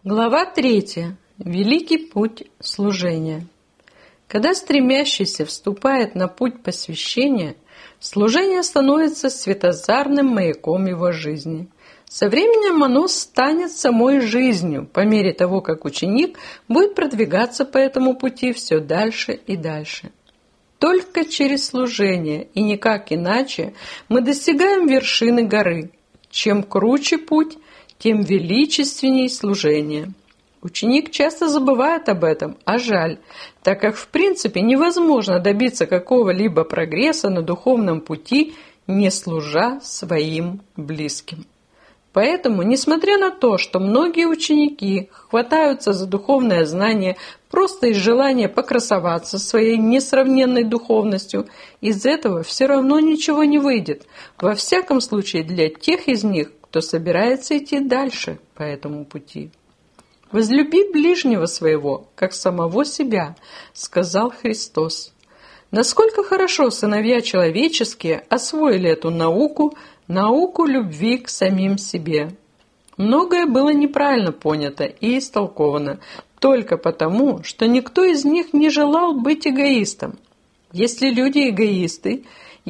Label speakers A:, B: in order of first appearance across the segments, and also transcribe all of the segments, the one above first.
A: Глава 3. Великий путь служения. Когда стремящийся вступает на путь посвящения, служение становится светозарным маяком его жизни. Со временем оно станет самой жизнью, по мере того, как ученик будет продвигаться по этому пути все дальше и дальше. Только через служение и никак иначе мы достигаем вершины горы. Чем круче путь, тем величественней служение. Ученик часто забывает об этом, а жаль, так как в принципе невозможно добиться какого-либо прогресса на духовном пути, не служа своим близким. Поэтому, несмотря на то, что многие ученики хватаются за духовное знание просто из желания покрасоваться своей несравненной духовностью, из этого все равно ничего не выйдет, во всяком случае для тех из них, кто собирается идти дальше по этому пути. «Возлюби ближнего своего, как самого себя», — сказал Христос. Насколько хорошо сыновья человеческие освоили эту науку любви к самим себе. Многое было неправильно понято и истолковано только потому, что никто из них не желал быть эгоистом. Если люди эгоисты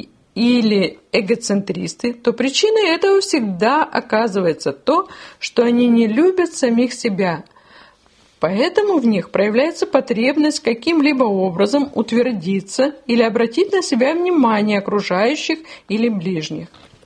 A: или эгоцентристы, то причиной этого всегда оказывается то, что они не любят самих себя. Поэтому в них проявляется потребность каким-либо образом утвердиться или обратить на себя внимание окружающих или ближних.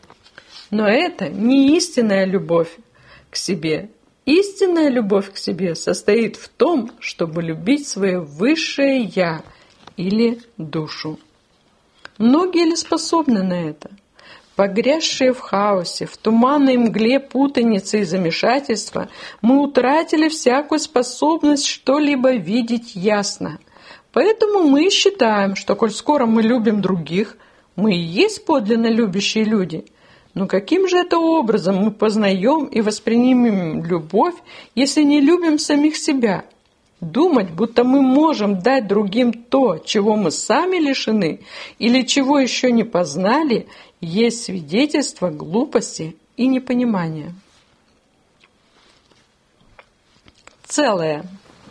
A: Но это не истинная любовь к себе. Истинная любовь к себе состоит в том, чтобы любить свое высшее «я» или душу. Многие ли способны на это? Погрязшие в хаосе, в туманной мгле путаницы и замешательства, мы утратили всякую способность что-либо видеть ясно. Поэтому мы считаем, что коль скоро мы любим других, мы и есть подлинно любящие люди. Но каким же это образом мы познаем и воспринимем любовь, если не любим самих себя? Думать, будто мы можем дать другим то, чего мы сами лишены, или чего еще не познали, есть свидетельство глупости и непонимания. Целое.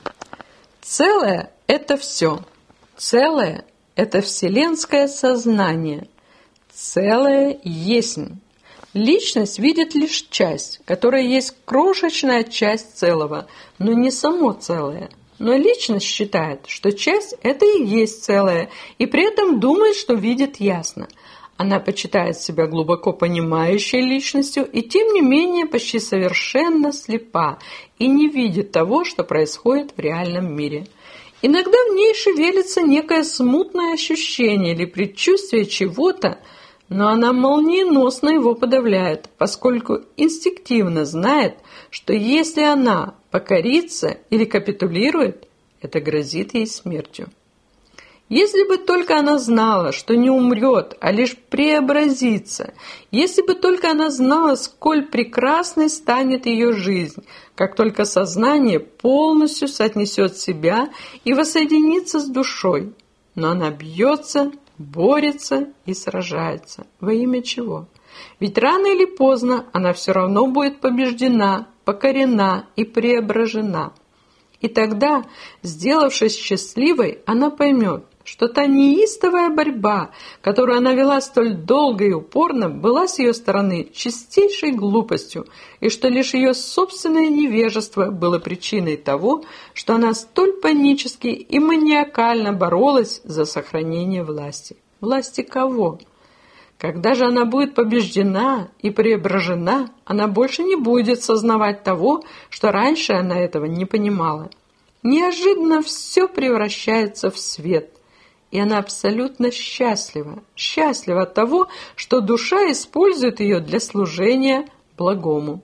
A: Целое – это все. Целое – это вселенское сознание. Целое есть. Личность видит лишь часть, которая есть крошечная часть целого, но не само целое. Но личность считает, что часть – это и есть целое, и при этом думает, что видит ясно. Она почитает себя глубоко понимающей личностью и тем не менее почти совершенно слепа и не видит того, что происходит в реальном мире. Иногда в ней шевелится некое смутное ощущение или предчувствие чего-то, но она молниеносно его подавляет, поскольку инстинктивно знает, что если она покорится или капитулирует, это грозит ей смертью. Если бы только она знала, что не умрет, а лишь преобразится, если бы только она знала, сколь прекрасной станет ее жизнь, как только сознание полностью соотнесет себя и воссоединится с душой, но она бьется, борется и сражается. Во имя чего? Ведь рано или поздно она все равно будет побеждена, покорена и преображена. И тогда, сделавшись счастливой, она поймет, что та неистовая борьба, которую она вела столь долго и упорно, была с ее стороны чистейшей глупостью, и что лишь ее собственное невежество было причиной того, что она столь панически и маниакально боролась за сохранение власти. Власти кого? Когда же она будет побеждена и преображена, она больше не будет сознавать того, что раньше она этого не понимала. Неожиданно все превращается в свет. И она абсолютно счастлива. Счастлива от того, что душа использует ее для служения благому.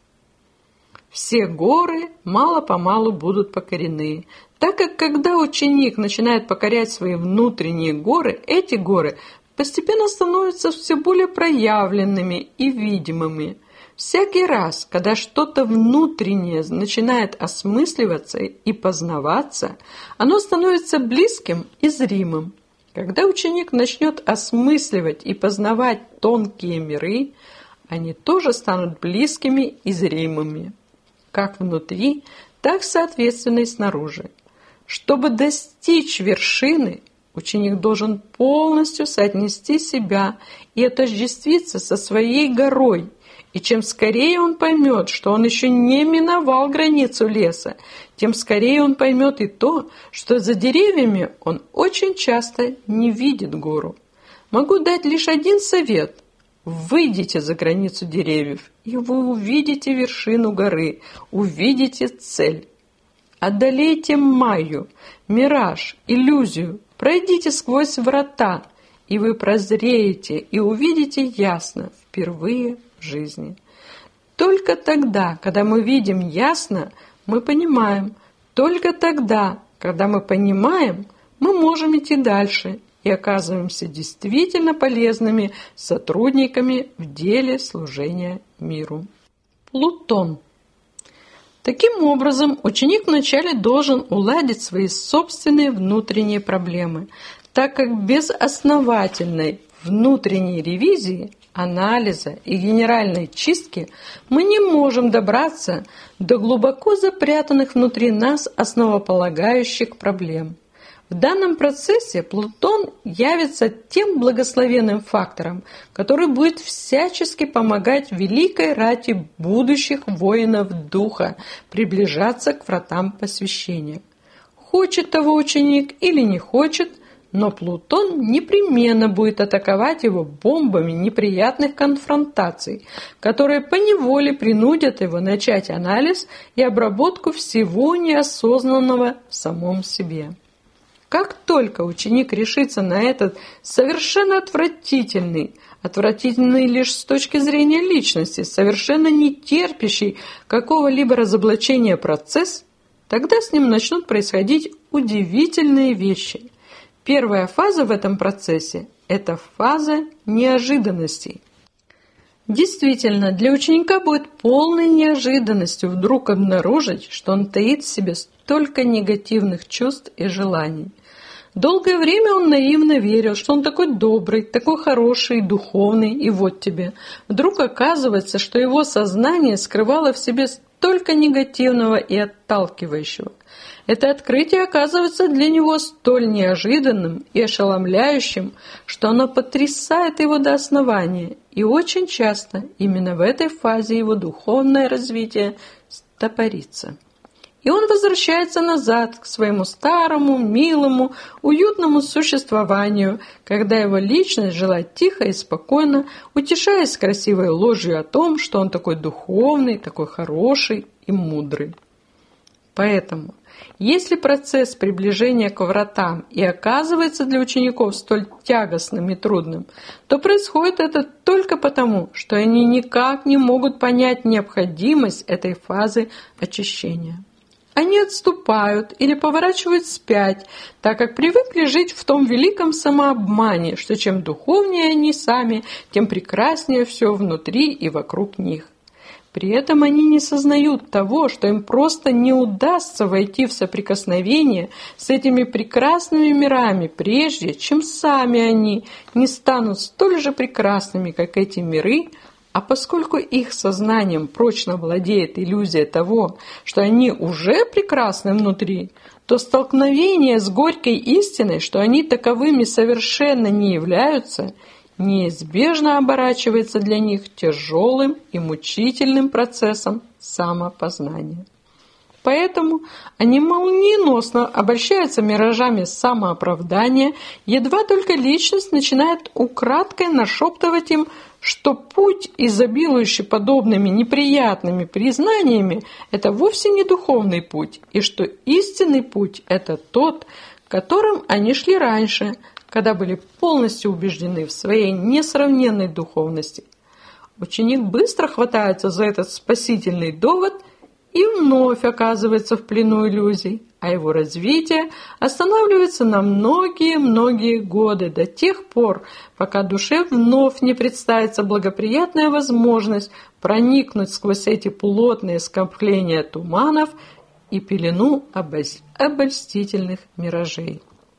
A: Все горы мало-помалу будут покорены, так как когда ученик начинает покорять свои внутренние горы, эти горы постепенно становятся все более проявленными и видимыми. Всякий раз, когда что-то внутреннее начинает осмысливаться и познаваться, оно становится близким и зримым. Когда ученик начнет осмысливать и познавать тонкие миры, они тоже станут близкими и зримыми. как внутри, так соответственно и снаружи. Чтобы достичь вершины, ученик должен полностью соотнести себя и отождествиться со своей горой. И чем скорее он поймет, что он еще не миновал границу леса, тем скорее он поймет и то, что за деревьями он очень часто не видит гору. Могу дать лишь один совет. Выйдите за границу деревьев, и вы увидите вершину горы, увидите цель. Одолейте майю, мираж, иллюзию, пройдите сквозь врата, и вы прозреете и увидите ясно впервые в жизни. Только тогда, когда мы видим ясно, мы понимаем. Только тогда, когда мы понимаем, мы можем идти дальше и оказываемся действительно полезными сотрудниками в деле служения миру. Плутон. Таким образом, ученик вначале должен уладить свои собственные внутренние проблемы, так как без основательной внутренней ревизии, анализа и генеральной чистки мы не можем добраться до глубоко запрятанных внутри нас основополагающих проблем. В данном процессе Плутон явится тем благословенным фактором, который будет всячески помогать великой рати будущих воинов духа приближаться к вратам посвящения. Хочет того ученик или не хочет, но Плутон непременно будет атаковать его бомбами неприятных конфронтаций, которые поневоле принудят его начать анализ и обработку всего неосознанного в самом себе. Как только ученик решится на этот совершенно отвратительный лишь с точки зрения личности, совершенно не терпящий какого-либо разоблачения процесс, тогда с ним начнут происходить удивительные вещи. Первая фаза в этом процессе – это фаза неожиданностей. Действительно, для ученика будет полной неожиданностью вдруг обнаружить, что он таит в себе столько негативных чувств и желаний. Долгое время он наивно верил, что он такой добрый, такой хороший, духовный, и вот тебе. Вдруг оказывается, что его сознание скрывало в себе столько негативного и отталкивающего. Это открытие оказывается для него столь неожиданным и ошеломляющим, что оно потрясает его до основания, и очень часто именно в этой фазе его духовное развитие стопорится. И он возвращается назад к своему старому, милому, уютному существованию, когда его личность жила тихо и спокойно, утешаясь красивой ложью о том, что он такой духовный, такой хороший и мудрый. Поэтому, если процесс приближения к вратам и оказывается для учеников столь тягостным и трудным, то происходит это только потому, что они никак не могут понять необходимость этой фазы очищения. Они отступают или поворачивают вспять, так как привыкли жить в том великом самообмане, что чем духовнее они сами, тем прекраснее все внутри и вокруг них. При этом они не сознают того, что им просто не удастся войти в соприкосновение с этими прекрасными мирами, прежде чем сами они не станут столь же прекрасными, как эти миры. А поскольку их сознанием прочно владеет иллюзия того, что они уже прекрасны внутри, то столкновение с горькой истиной, что они таковыми совершенно не являются, неизбежно оборачивается для них тяжелым и мучительным процессом самопознания. Поэтому они молниеносно обольщаются миражами самооправдания, едва только личность начинает украдкой нашептывать им, что путь, изобилующий подобными неприятными признаниями, это вовсе не духовный путь, и что истинный путь – это тот, которым они шли раньше, когда были полностью убеждены в своей несравненной духовности. Ученик быстро хватается за этот спасительный довод и вновь оказывается в плену иллюзий, а его развитие останавливается на многие-многие годы до тех пор, пока душе вновь не представится благоприятная возможность проникнуть сквозь эти плотные скопления туманов и пелену обольстительных миражей.